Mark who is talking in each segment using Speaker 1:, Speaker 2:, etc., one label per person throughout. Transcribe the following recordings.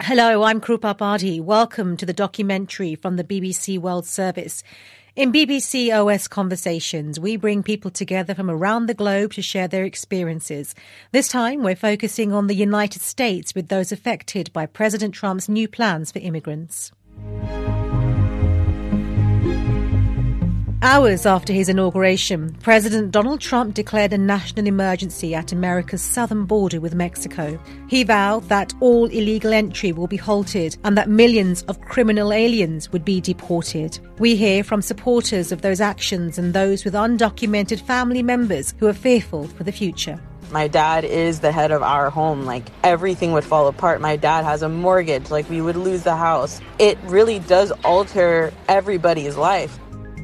Speaker 1: Hello, I'm Krupa Badi. Welcome to the documentary from the BBC World Service. In BBC OS Conversations, we bring people together from around the globe to share their experiences. This time, we're focusing on the United States with those affected by President Trump's new plans for immigrants. Hours after his inauguration, President Donald Trump declared a national emergency at America's southern border with Mexico. He vowed that all illegal entry will be halted and that millions of criminal aliens would be deported. We hear from supporters of those actions and those with undocumented family members who are fearful for the future.
Speaker 2: My dad is the head of our home. Everything would fall apart. My dad has a mortgage. We would lose the house. It really does alter everybody's life.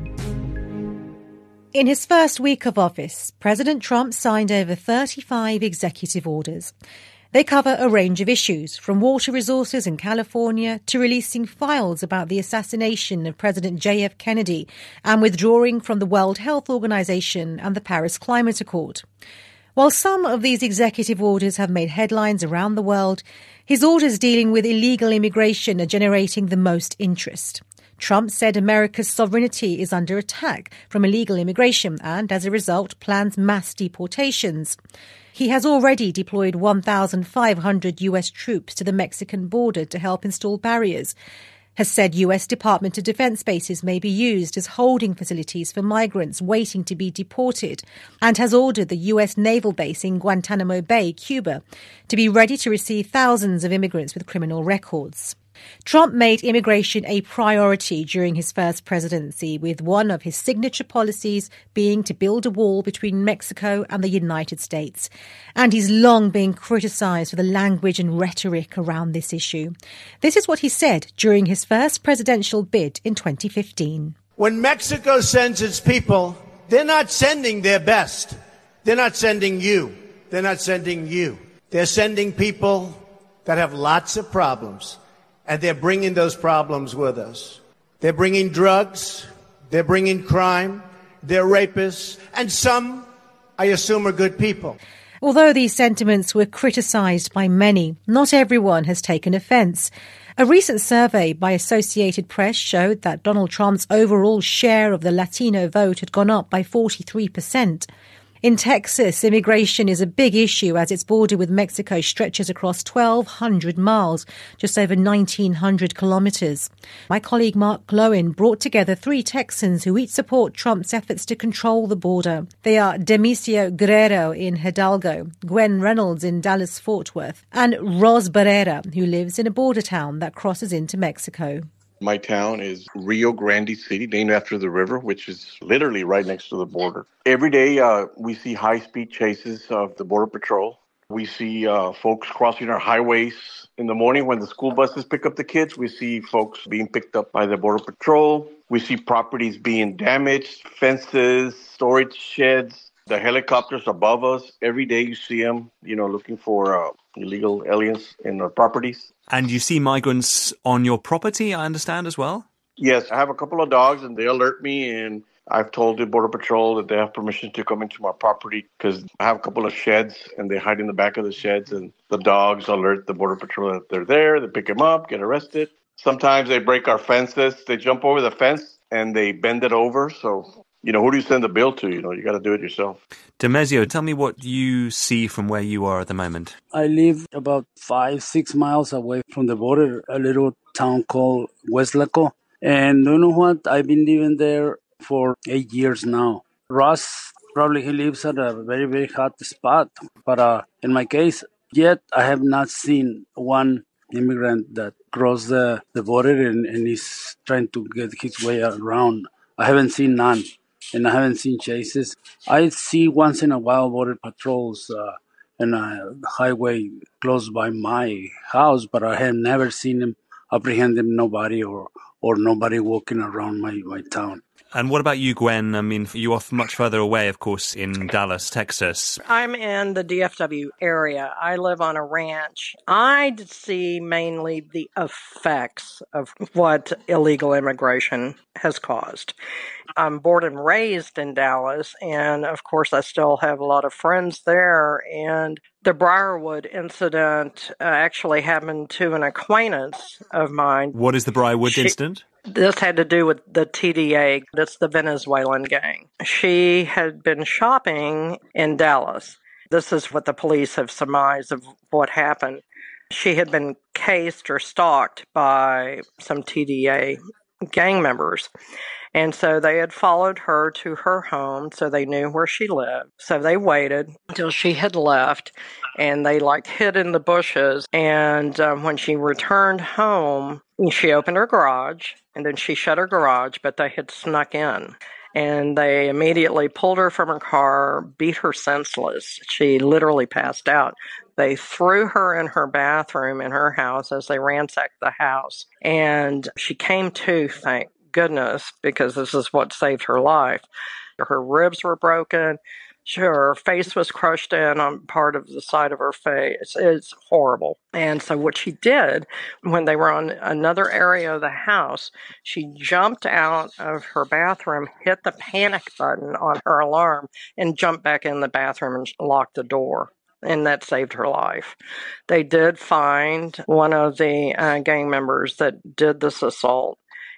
Speaker 1: In his first week of office, President Trump signed over 35 executive orders. They cover a range of issues, from water resources in California to releasing files about the assassination of President J.F. Kennedy and withdrawing from the World Health Organization and the Paris Climate Accord. While some of these executive orders have made headlines around the world, his orders dealing with illegal immigration are generating the most interest. Trump said America's sovereignty is under attack from illegal immigration and, as a result, plans mass deportations. He has already deployed 1,500 U.S. troops to the Mexican border to help install barriers, has said U.S. Department of Defense bases may be used as holding facilities for migrants waiting to be deported, and has ordered the U.S. naval base in Guantanamo Bay, Cuba, to be ready to receive thousands of immigrants with criminal records. Trump made immigration a priority during his first presidency, with one of his signature policies being to build a wall between Mexico and the United States. And he's long been criticised for the language and rhetoric around this issue. This is what he said during his first presidential bid in 2015.
Speaker 3: When Mexico sends its people, they're not sending their best. They're not sending you. They're not sending you. They're sending people that have lots of problems. And they're bringing those problems with us. They're bringing drugs. They're bringing crime. They're rapists. And some, I assume, are good people.
Speaker 1: Although these sentiments were criticised by many, not everyone has taken offence. A recent survey by Associated Press showed that Donald Trump's overall share of the Latino vote had gone up by 43%. In Texas, immigration is a big issue as its border with Mexico stretches across 1,200 miles, just over 1,900 kilometres. My colleague Mark Glowin brought together 3 Texans who each support Trump's efforts to control the border. They are Demisio Guerrero in Hidalgo, Gwen Reynolds in Dallas-Fort Worth, and Ros Barrera, who lives in a border town that crosses into Mexico.
Speaker 4: My town is Rio Grande City, named after the river, which is literally right next to the border. Every day we see high-speed chases of the Border Patrol. We see folks crossing our highways. In the morning when the school buses pick up the kids, we see folks being picked up by the Border Patrol. We see properties being damaged, fences, storage sheds. The helicopters above us, every day you see them, looking for illegal aliens in our properties.
Speaker 5: And you see migrants on your property, I understand, as well?
Speaker 4: Yes, I have a couple of dogs and they alert me, and I've told the Border Patrol that they have permission to come into my property because I have a couple of sheds and they hide in the back of the sheds, and the dogs alert the Border Patrol that they're there. They pick them up, get arrested. Sometimes they break our fences. They jump over the fence and they bend it over. So, who do you send the bill to? You got to do it yourself.
Speaker 5: Demesio, tell me what you see from where you are at the moment.
Speaker 6: I live about 5-6 miles away from the border, a little town called Westlaco. And you know what? I've been living there for 8 years now. Ross, probably he lives at a very, very hot spot. But in my case, yet I have not seen one immigrant that crossed the border and is trying to get his way around. I haven't seen none. And I haven't seen chases. I see once in a while border patrols in a highway close by my house, but I have never seen them apprehending nobody or nobody walking around my town.
Speaker 5: And what about you, Gwen? I mean, you are much further away, of course, in Dallas, Texas.
Speaker 7: I'm in the DFW area. I live on a ranch. I see mainly the effects of what illegal immigration has caused. I'm born and raised in Dallas, and of course, I still have a lot of friends there. And the Briarwood incident actually happened to an acquaintance of mine.
Speaker 5: What is the Briarwood incident?
Speaker 7: This had to do with the TDA. That's the Venezuelan gang. She had been shopping in Dallas. This is what the police have surmised of what happened. She had been cased or stalked by some TDA gang members. And so they had followed her to her home, so they knew where she lived. So they waited until she had left, and they hid in the bushes. And when she returned home, she opened her garage, and then she shut her garage, but they had snuck in. And they immediately pulled her from her car, beat her senseless. She literally passed out. They threw her in her bathroom in her house as they ransacked the house. And she came to, thank goodness, because this is what saved her life. Her ribs were broken. Her face was crushed in on part of the side of her face. It's horrible. And so what she did, when they were on another area of the house, she jumped out of her bathroom, hit the panic button on her alarm, and jumped back in the bathroom and locked the door. And that saved her life. They did find one of the gang members that did this assault,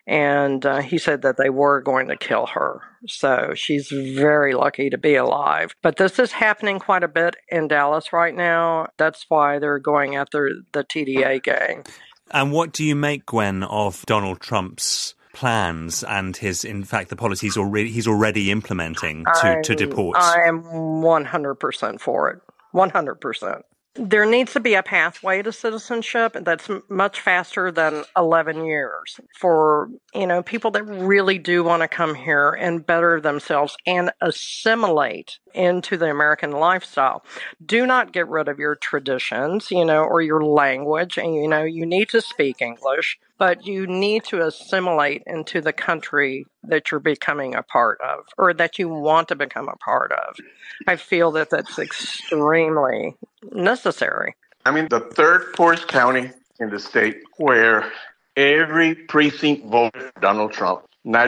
Speaker 7: and he said that they were going to kill her. So she's very lucky to be alive. But this is happening quite a bit in Dallas right now. That's why they're going after the TDA gang.
Speaker 5: And what do you make, Gwen, of Donald Trump's plans and in fact, the policies he's already implementing to deport?
Speaker 7: I am 100% for it. 100%. There needs to be a pathway to citizenship that's much faster than 11 years for, people that really do want to come here and better themselves and assimilate into the American lifestyle. Do not get rid of your traditions, or your language. And, you need to speak English, but you need to assimilate into the country that you're becoming a part of or that you want to become a part of. I feel that that's extremely necessary.
Speaker 4: I mean, the third poorest county in the state where every precinct voted for Donald Trump.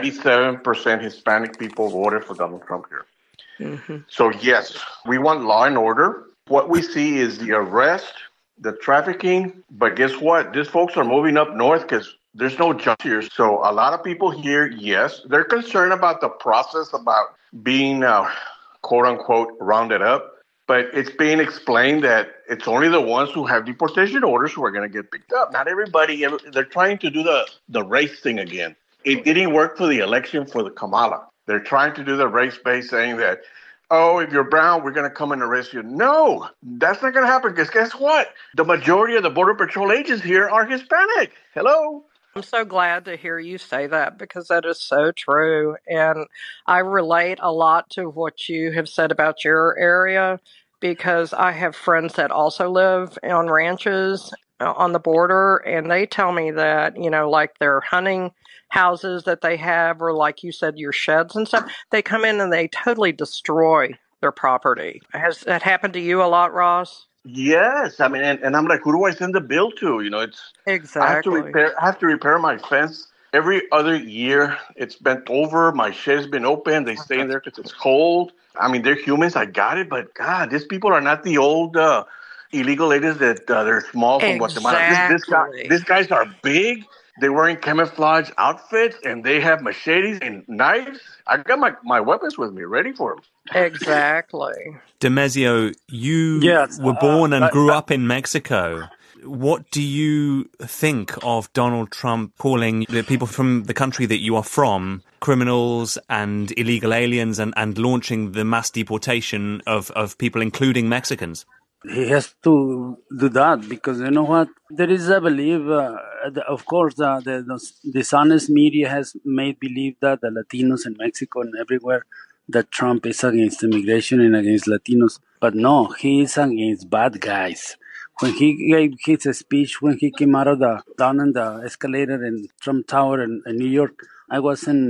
Speaker 4: 97% Hispanic people voted for Donald Trump here. Mm-hmm. So, yes, we want law and order. What we see is the arrest, the trafficking. But guess what? These folks are moving up north because there's no jobs here. So a lot of people here, yes, they're concerned about the process about being, quote unquote, rounded up. But it's being explained that it's only the ones who have deportation orders who are going to get picked up. Not everybody. They're trying to do the race thing again. It didn't work for the election for the Kamala. They're trying to do the race-based, saying that, if you're brown, we're going to come and arrest you. No, that's not going to happen because guess what? The majority of the Border Patrol agents here are Hispanic. Hello?
Speaker 7: I'm so glad to hear you say that because that is so true. And I relate a lot to what you have said about your area because I have friends that also live on ranches on the border. And they tell me that, like their hunting houses that they have, or like you said, your sheds and stuff, they come in and they totally destroy their property. Has that happened to you a lot, Ross?
Speaker 4: Yes, I mean, and I'm like, who do I send the bill to? It's
Speaker 7: exactly.
Speaker 4: I have to repair my fence every other year. It's bent over. My shed's been open. They stay in there because it's cold. I mean, they're humans. I got it, but God, these people are not the old illegal aliens that they're small from Guatemala. These guys are big. They're wearing camouflage outfits, and they have machetes and knives. I got my weapons with me, ready for them.
Speaker 7: Exactly.
Speaker 5: Demesio, you were born and grew up in Mexico. What do you think of Donald Trump calling the people from the country that you are from criminals and illegal aliens and launching the mass deportation of people, including Mexicans?
Speaker 6: He has to do that because you know what? There is, I believe, of course, the dishonest media has made believe that the Latinos in Mexico and everywhere that Trump is against immigration and against Latinos. But no, he is against bad guys. When he gave his speech, when he came out of down in the escalator in Trump Tower in New York, I was in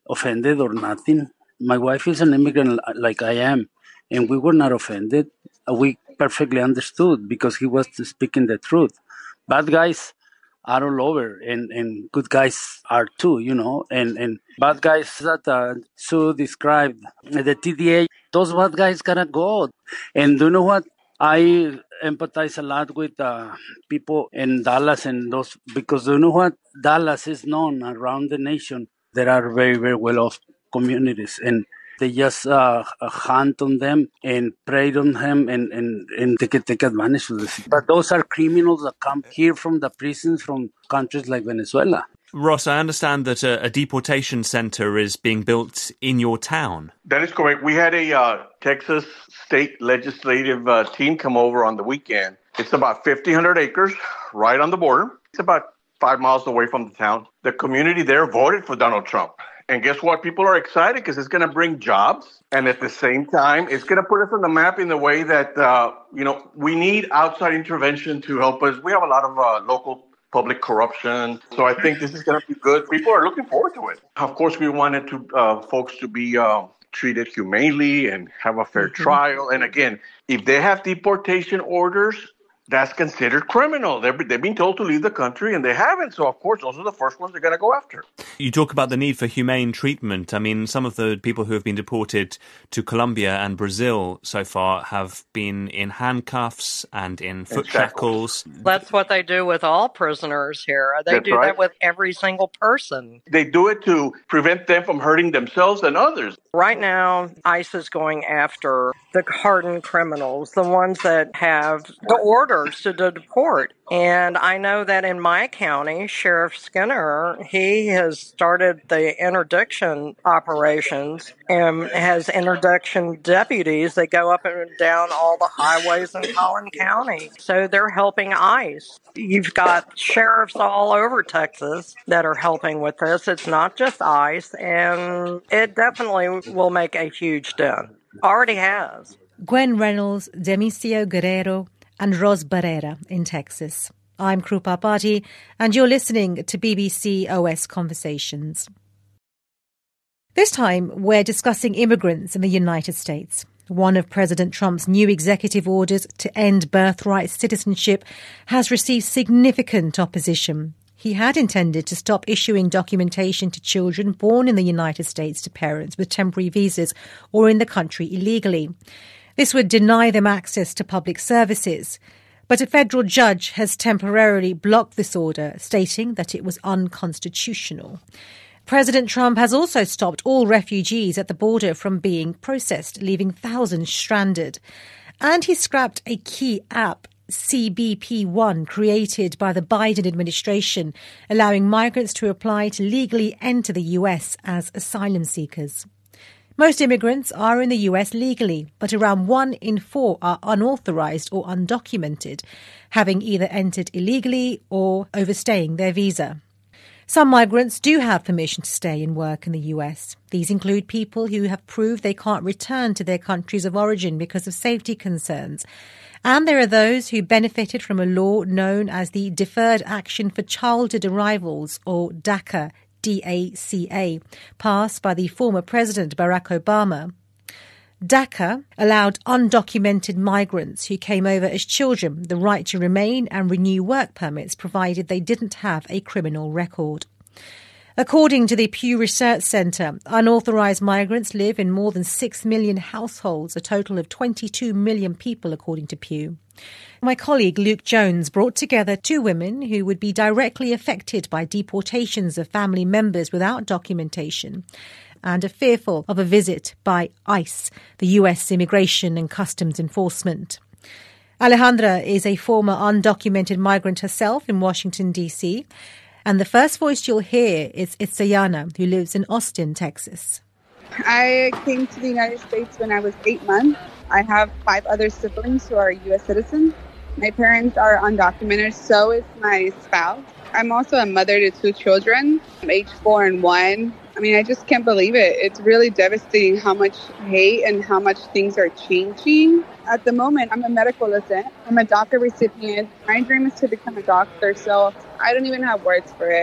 Speaker 6: offended or nothing. My wife is an immigrant like I am, and we were not offended. We perfectly understood because he was speaking the truth. Bad guys are all over, and good guys are too, and bad guys that Sue described, the TDA, those bad guys gotta go. And do you know what? I empathize a lot with people in Dallas and those, because you know what? Dallas is known around the nation. There are very, very well-off communities, and they just hunt on them and prey on them and take advantage of this. But those are criminals that come here from the prisons from countries like Venezuela.
Speaker 5: Ross, I understand that a deportation center is being built in your town.
Speaker 4: That is correct. We had a Texas state legislative team come over on the weekend. It's about 1,500 acres right on the border. It's about 5 miles away from the town. The community there voted for Donald Trump. And guess what? People are excited because it's going to bring jobs. And at the same time, it's going to put us on the map in the way that, we need outside intervention to help us. We have a lot of local public corruption. So I think this is going to be good. People are looking forward to it. Of course, we wanted folks to be treated humanely and have a fair trial. And again, if they have deportation orders, that's considered criminal. They've been told to leave the country and they haven't. So, of course, those are the first ones they're going to go after.
Speaker 5: You talk about the need for humane treatment. I mean, some of the people who have been deported to Colombia and Brazil so far have been in handcuffs and in foot shackles.
Speaker 7: That's what they do with all prisoners here. They do that with every single person.
Speaker 4: They do it to prevent them from hurting themselves and others.
Speaker 7: Right now, ICE is going after the hardened criminals, the ones that have the orders to deport. And I know that in my county, Sheriff Skinner, he has started the interdiction operations and has interdiction deputies that go up and down all the highways in Collin County. So they're helping ICE. You've got sheriffs all over Texas that are helping with this. It's not just ICE, and it definitely will make a huge dent. Already has.
Speaker 1: Gwen Reynolds, Demisio Guerrero, and Ros Barrera in Texas. I'm Krupa Bhatti, and you're listening to BBC OS Conversations. This time, we're discussing immigrants in the United States. One of President Trump's new executive orders to end birthright citizenship has received significant opposition. He had intended to stop issuing documentation to children born in the United States to parents with temporary visas or in the country illegally. This would deny them access to public services. But a federal judge has temporarily blocked this order, stating that it was unconstitutional. President Trump has also stopped all refugees at the border from being processed, leaving thousands stranded. And he scrapped a key app, CBP One, created by the Biden administration, allowing migrants to apply to legally enter the U.S. as asylum seekers. Most immigrants are in the U.S. legally, but around 1 in 4 are unauthorized or undocumented, having either entered illegally or overstaying their visa. Some migrants do have permission to stay and work in the U.S. These include people who have proved they can't return to their countries of origin because of safety concerns. And there are those who benefited from a law known as the Deferred Action for Childhood Arrivals, or DACA, DACA, passed by the former President Barack Obama. DACA allowed undocumented migrants who came over as children the right to remain and renew work permits provided they didn't have a criminal record. According to the Pew Research Center, unauthorized migrants live in more than 6 million households, a total of 22 million people, according to Pew. My colleague Luke Jones brought together 2 women who would be directly affected by deportations of family members without documentation and are fearful of a visit by ICE, the U.S. Immigration and Customs Enforcement. Alejandra is a former undocumented migrant herself in Washington, D.C., and the first voice you'll hear is Itzayana, who lives in Austin, Texas.
Speaker 8: I came to the United States when I was 8 months. I have 5 other siblings who are U.S. citizens. My parents are undocumented, so is my spouse. I'm also a mother to 2 children, age 4 and 1. I mean, I just can't believe it. It's really devastating how much hate and how much things are changing. At the moment, I'm a medical assistant. I'm a DACA recipient. My dream is to become a doctor, so I don't even have words for it.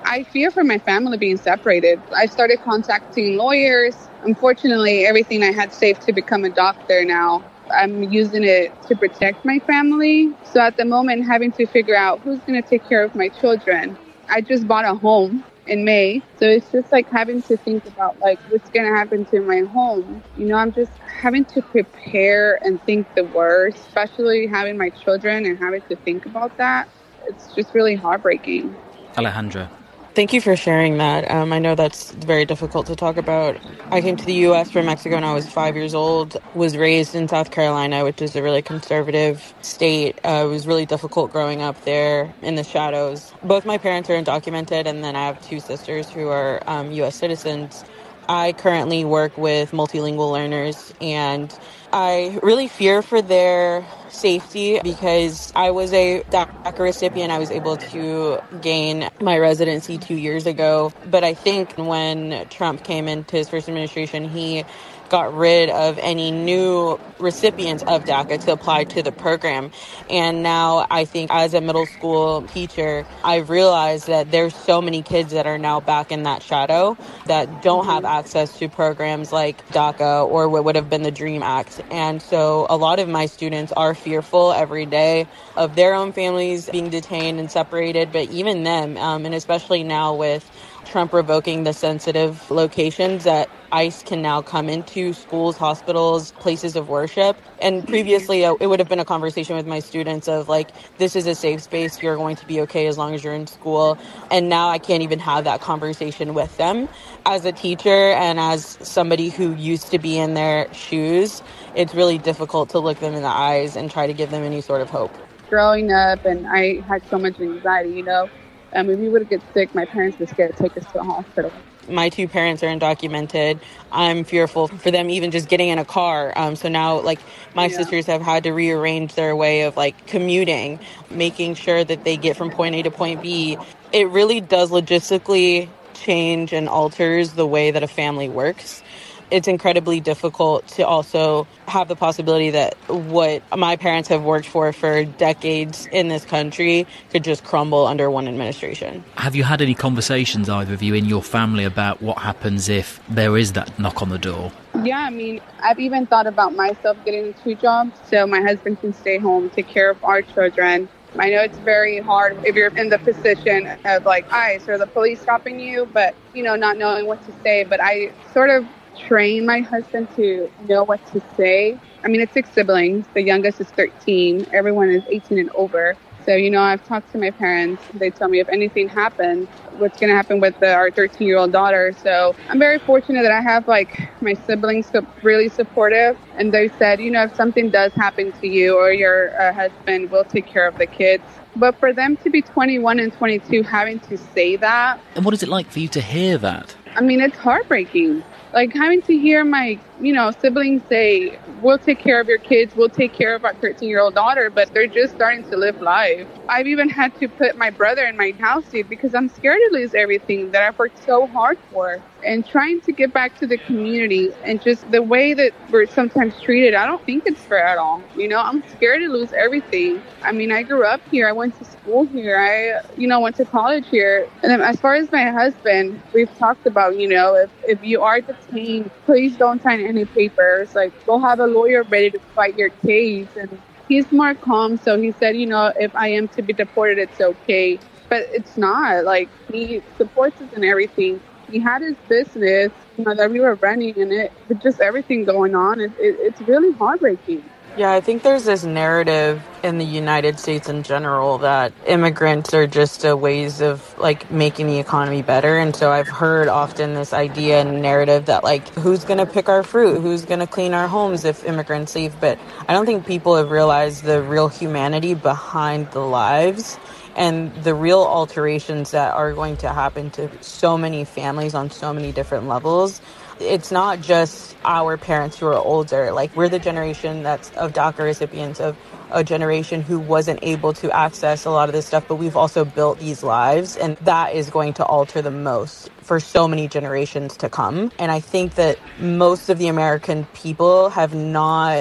Speaker 8: I fear for my family being separated. I started contacting lawyers. Unfortunately, everything I had saved to become a doctor now, I'm using it to protect my family. So at the moment, having to figure out who's going to take care of my children. I just bought a home in May. So it's just like having to think about like what's going to happen to my home. You know, I'm just having to prepare and think the worst, especially having my children and having to think about that. It's just really heartbreaking.
Speaker 9: Alejandra.
Speaker 2: Thank you for sharing that. I know that's very difficult to talk about. I came to the U.S. from Mexico when I was 5 years old, was raised in South Carolina, which is a really conservative state. It was really difficult growing up there in the shadows. Both my parents are undocumented, and then I have two sisters who are U.S. citizens. I currently work with multilingual learners, and I really fear for their safety because I was a DACA recipient. I was able to gain my residency 2 years ago. But I think when Trump came into his first administration, he got rid of any new recipients of DACA to apply to the program. And now I think as a middle school teacher, I've realized that there's so many kids that are now back in that shadow that don't have access to programs like DACA or what would have been the DREAM Act. And so a lot of my students are fearful every day of their own families being detained and separated, but even them, and especially now with Trump revoking the sensitive locations that ICE can now come into schools, hospitals, places of worship. And previously, it would have been a conversation with my students of like, this is a safe space. You're going to be okay as long as you're in school. And now I can't even have that conversation with them. As a teacher and as somebody who used to be in their shoes, it's really difficult to look them in the eyes and try to give them any sort of hope.
Speaker 8: Growing up, and I had so much anxiety, you know. If we would get sick, my parents were scared to take us to the hospital.
Speaker 2: My two parents are undocumented. I'm fearful for them even just getting in a car. So now, like, my sisters have had to rearrange their way of, like, commuting, making sure that they get from point A to point B. It really does logistically change and alters the way that a family works. It's incredibly difficult to also have the possibility that what my parents have worked for decades in this country could just crumble under one administration.
Speaker 9: Have you had any conversations, either of you, in your family about what happens if there is that knock on the door?
Speaker 8: Yeah, I mean, I've even thought about myself getting 2 jobs so my husband can stay home, take care of our children. I know it's very hard if you're in the position of like ICE or the police stopping you, but, you know, not knowing what to say. But I sort of train my husband to know what to say. I mean, it's 6 siblings. The youngest is 13. Everyone is 18 and over. So, you know, I've talked to my parents. They tell me if anything happens, what's going to happen with our 13-year-old daughter. So I'm very fortunate that I have, like, my siblings really supportive. And they said, you know, if something does happen to you or your husband, we'll take care of the kids. But for them to be 21 and 22 having to say that.
Speaker 9: And what is it like for you to hear that?
Speaker 8: I mean, it's heartbreaking. Like having to hear my, you know, siblings say, we'll take care of your kids, we'll take care of our 13-year-old daughter, but they're just starting to live life. I've even had to put my brother in my house seat because I'm scared to lose everything that I've worked so hard for. And trying to get back to the community and just the way that we're sometimes treated, I don't think it's fair at all. You know, I'm scared to lose everything. I mean, I grew up here. I went to school here. I, you know, went to college here. And then as far as my husband, we've talked about, you know, if you are detained, please don't sign any papers. Like, go have a lawyer ready to fight your case. And he's more calm. So he said, you know, if I am to be deported, it's okay. But it's not. Like, he supports us in everything. He had his business, you know, that we were running, and with just everything going on, it's really heartbreaking.
Speaker 2: Yeah, I think there's this narrative in the United States in general that immigrants are just ways of, like, making the economy better. And so I've heard often this idea and narrative that, like, who's going to pick our fruit? Who's going to clean our homes if immigrants leave? But I don't think people have realized the real humanity behind the lives and the real alterations that are going to happen to so many families on so many different levels. It's not just our parents who are older. Like, we're the generation that's of DACA recipients, of a generation who wasn't able to access a lot of this stuff, but we've also built these lives, and that is going to alter the most for so many generations to come. And I think that most of the American people have not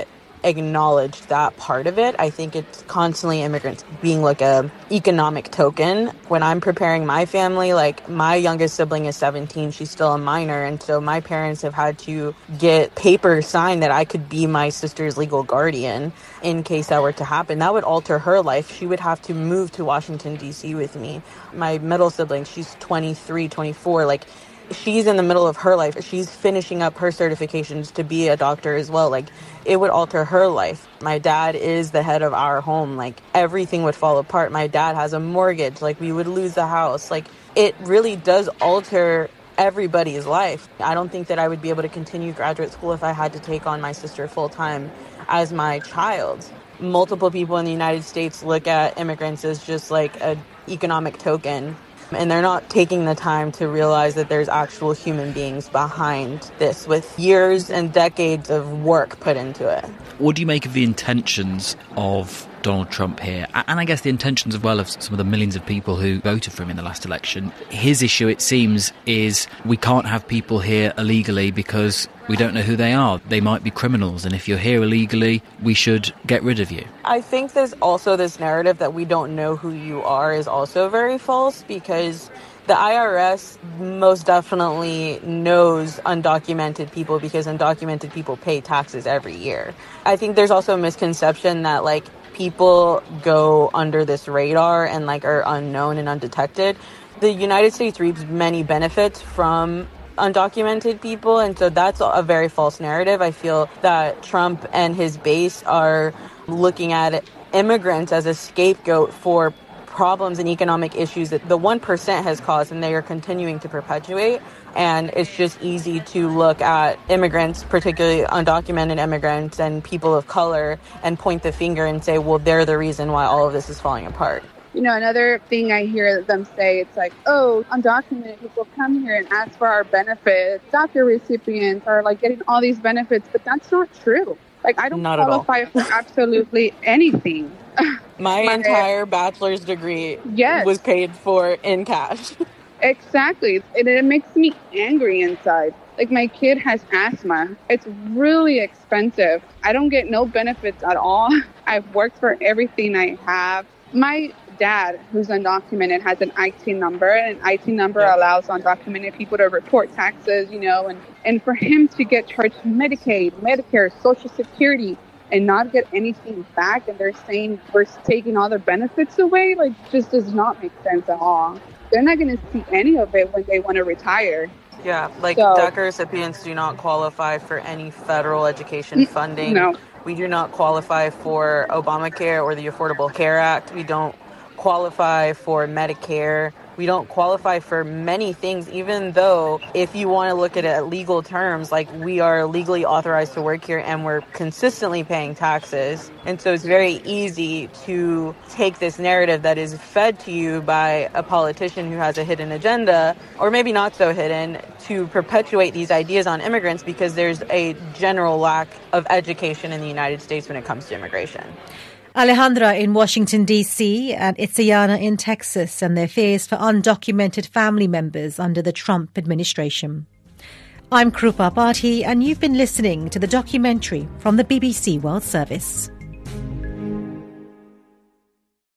Speaker 2: acknowledged that part of it. I think it's constantly immigrants being like a economic token. When I'm preparing my family, like my youngest sibling is 17, she's still a minor, and so my parents have had to get paper signed that I could be my sister's legal guardian in case that were to happen. That would alter her life. She would have to move to Washington, D.C. with me. My middle sibling, she's 23, 24, like she's in the middle of her life. She's finishing up her certifications to be a doctor as well. Like, it would alter her life. My dad is the head of our home. Like, everything would fall apart. My dad has a mortgage. Like, we would lose the house. Like, it really does alter everybody's life. I don't think that I would be able to continue graduate school if I had to take on my sister full-time as my child. Multiple people in the United States look at immigrants as just like an economic token. And they're not taking the time to realize that there's actual human beings behind this with years and decades of work put into it.
Speaker 9: What do you make of the intentions of Donald Trump here? And I guess the intentions as well of some of the millions of people who voted for him in the last election. His issue, it seems, is we can't have people here illegally because we don't know who they are. They might be criminals, and if you're here illegally, we should get rid of you.
Speaker 2: I think there's also this narrative that we don't know who you are is also very false, because the IRS most definitely knows undocumented people because undocumented people pay taxes every year. I think there's also a misconception that, like, people go under this radar and, like, are unknown and undetected. The United States reaps many benefits from undocumented people, and so that's a very false narrative. I feel that Trump and his base are looking at immigrants as a scapegoat for problems and economic issues that the 1% has caused, and they are continuing to perpetuate. And it's just easy to look at immigrants, particularly undocumented immigrants and people of color, and point the finger and say, well, they're the reason why all of this is falling apart.
Speaker 8: You know, another thing I hear them say, it's like, oh, undocumented people come here and ask for our benefits. DACA recipients are like getting all these benefits, but that's not true. Like, I don't qualify for absolutely anything.
Speaker 2: My entire bachelor's degree was paid for in cash.
Speaker 8: Exactly. It makes me angry inside. Like, my kid has asthma. It's really expensive. I don't get no benefits at all. I've worked for everything I have. My dad, who's undocumented, has an IT number, and an IT number allows undocumented people to report taxes, you know, and for him to get charged Medicaid, Medicare, Social Security, and not get anything back, and they're saying we're taking all their benefits away, like, just does not make sense at all. They're not going to see any of it when they want to retire.
Speaker 2: Yeah, like, DACA recipients do not qualify for any federal education funding.
Speaker 8: No.
Speaker 2: We do not qualify for Obamacare or the Affordable Care Act. We don't qualify for Medicare. We don't qualify for many things, even though if you want to look at it at legal terms, like, we are legally authorized to work here and we're consistently paying taxes. And so it's very easy to take this narrative that is fed to you by a politician who has a hidden agenda, or maybe not so hidden, to perpetuate these ideas on immigrants because there's a general lack of education in the United States when it comes to immigration.
Speaker 1: Alejandra in Washington, D.C. and Itzayana in Texas, and their fears for undocumented family members under the Trump administration. I'm Krupa Bharti, and you've been listening to the documentary from the BBC World Service.